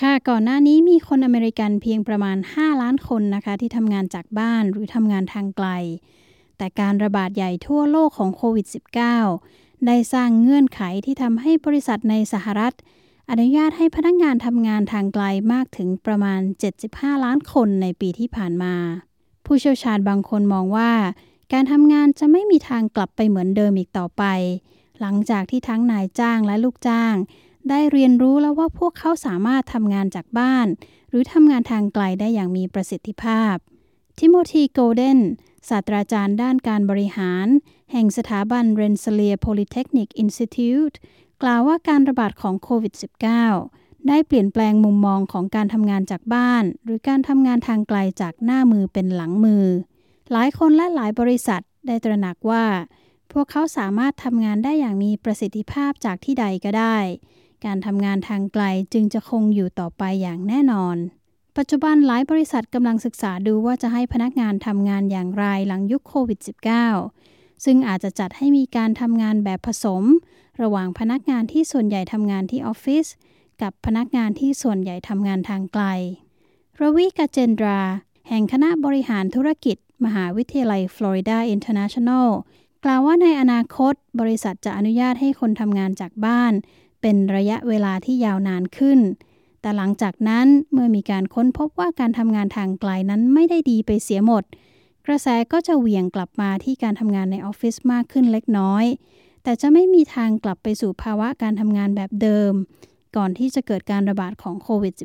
ค่ะก่อนหน้านี้มีคนอเมริกันเพียงประมาณ5ล้านคนนะคะที่ทำงานจากบ้านหรือทำงานทางไกลแต่การระบาดใหญ่ทั่วโลกของโควิด -19 ได้สร้างเงื่อนไขที่ทำให้บริษัทในสหรัฐอนุญาตให้พนักงานทำงานทางไกลมากถึงประมาณ75ล้านคนในปีที่ผ่านมาผู้เชี่ยวชาญบางคนมองว่าการทำงานจะไม่มีทางกลับไปเหมือนเดิมอีกต่อไปหลังจากที่ทั้งนายจ้างและลูกจ้างได้เรียนรู้แล้วว่าพวกเขาสามารถทำงานจากบ้านหรือทำงานทางไกลได้อย่างมีประสิทธิภาพทิโมธี โกลเดนศาสตราจารย์ด้านการบริหารแห่งสถาบัน Rensselaer Polytechnic Institute กล่าวว่าการระบาดของโควิด -19 ได้เปลี่ยนแปลงมุมมองของการทำงานจากบ้านหรือการทำงานทางไกลจากหน้ามือเป็นหลังมือหลายคนและหลายบริษัทได้ตระหนักว่าพวกเขาสามารถทำงานได้อย่างมีประสิทธิภาพจากที่ใดก็ได้การทำงานทางไกลจึงจะคงอยู่ต่อไปอย่างแน่นอนปัจจุบันหลายบริษัทกำลังศึกษาดูว่าจะให้พนักงานทำงานอย่างไรหลังยุคโควิด -19 ซึ่งอาจจะจัดให้มีการทำงานแบบผสมระหว่างพนักงานที่ส่วนใหญ่ทำงานที่ออฟฟิศกับพนักงานที่ส่วนใหญ่ทำงานทางไกลรวี กเจนดราแห่งคณะบริหารธุรกิจมหาวิทยาลัยฟลอริดาอินเตอร์เนชั่นแนลกล่าวว่าในอนาคตบริษัทจะอนุญาตให้คนทำงานจากบ้านเป็นระยะเวลาที่ยาวนานขึ้นแต่หลังจากนั้นเมื่อมีการค้นพบว่าการทำงานทางไกลนั้นไม่ได้ดีไปเสียหมดกระแสก็จะเหวี่ยงกลับมาที่การทำงานในออฟฟิศมากขึ้นเล็กน้อยแต่จะไม่มีทางกลับไปสู่ภาวะการทำงานแบบเดิมก่อนที่จะเกิดการระบาดของโควิด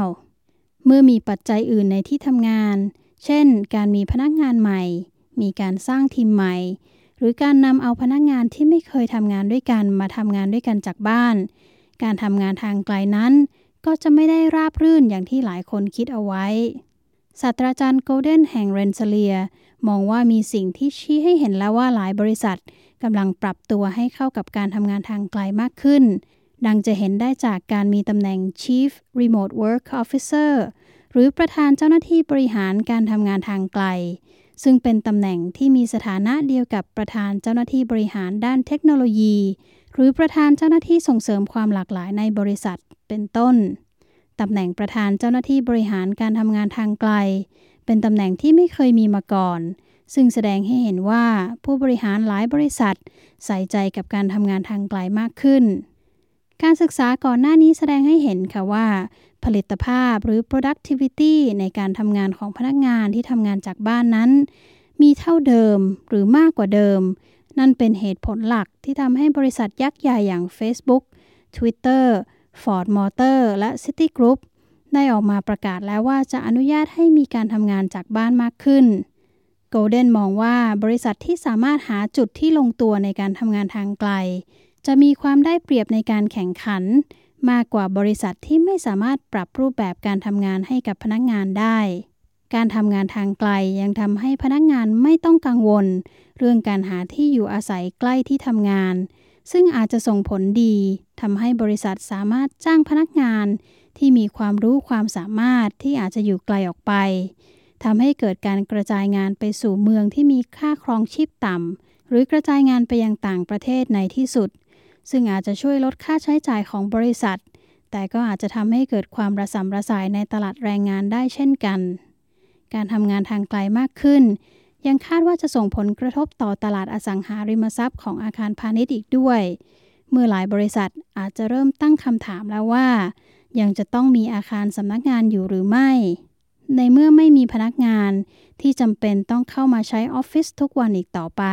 -19 เมื่อมีปัจจัยอื่นในที่ทำงานเช่นการมีพนักงานใหม่มีการสร้างทีมใหม่หรือการนำเอาพนักงานที่ไม่เคยทำงานด้วยกันมาทำงานด้วยกันจากบ้านการทำงานทางไกลนั้นก็จะไม่ได้ราบรื่นอย่างที่หลายคนคิดเอาไว้ศาสตราจารย์ โกลเดนแห่ง Rensselaer มองว่ามีสิ่งที่ชี้ให้เห็นแล้วว่าหลายบริษัทกำลังปรับตัวให้เข้ากับการทำงานทางไกลมากขึ้นดังจะเห็นได้จากการมีตำแหน่ง Chief Remote Work Officer หรือประธานเจ้าหน้าที่บริหารการทำงานทางไกลซึ่งเป็นตำแหน่งที่มีสถานะเดียวกับประธานเจ้าหน้าที่บริหารด้านเทคโนโลยีหรือประธานเจ้าหน้าที่ส่งเสริมความหลากหลายในบริษัทเป็นต้นตำแหน่งประธานเจ้าหน้าที่บริหารการทำงานทางไกลเป็นตำแหน่งที่ไม่เคยมีมาก่อนซึ่งแสดงให้เห็นว่าผู้บริหารหลายบริษัทใส่ใจกับการทำงานทางไกลมากขึ้นการศึกษาก่อนหน้านี้แสดงให้เห็นค่ะว่าผลิตภาพหรือ productivity ในการทำงานของพนักงานที่ทำงานจากบ้านนั้นมีเท่าเดิมหรือมากกว่าเดิมนั่นเป็นเหตุผลหลักที่ทำให้บริษัทยักษ์ใหญ่อย่าง Facebook, Twitter, Ford Motor และ Citigroup ได้ออกมาประกาศแล้วว่าจะอนุญาตให้มีการทำงานจากบ้านมากขึ้น โกลเดนมองว่าบริษัทที่สามารถหาจุดที่ลงตัวในการทำงานทางไกลจะมีความได้เปรียบในการแข่งขันมากกว่าบริษัทที่ไม่สามารถปรับรูปแบบการทำงานให้กับพนักงานได้การทำงานทางไกลยังทำให้พนักงานไม่ต้องกังวลเรื่องการหาที่อยู่อาศัยใกล้ที่ทำงานซึ่งอาจจะส่งผลดีทำให้บริษัทสามารถจ้างพนักงานที่มีความรู้ความสามารถที่อาจจะอยู่ไกลออกไปทำให้เกิดการกระจายงานไปสู่เมืองที่มีค่าครองชีพต่ำหรือกระจายงานไปยังต่างประเทศในที่สุดซึ่งอาจจะช่วยลดค่าใช้จ่ายของบริษัทแต่ก็อาจจะทำให้เกิดความระสำระสายในตลาดแรงงานได้เช่นกันการทำงานทางไกลมากขึ้นยังคาดว่าจะส่งผลกระทบต่อตลาดอสังหาริมทรัพย์ของอาคารพาณิชย์อีกด้วยเมื่อหลายบริษัทอาจจะเริ่มตั้งคำถามแล้วว่ายังจะต้องมีอาคารสำนักงานอยู่หรือไม่ในเมื่อไม่มีพนักงานที่จำเป็นต้องเข้ามาใช้ออฟฟิศทุกวันอีกต่อไป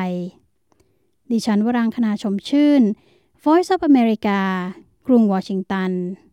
ดิฉันวรังคณาชมชื่น Voice of America กรุงวอชิงตัน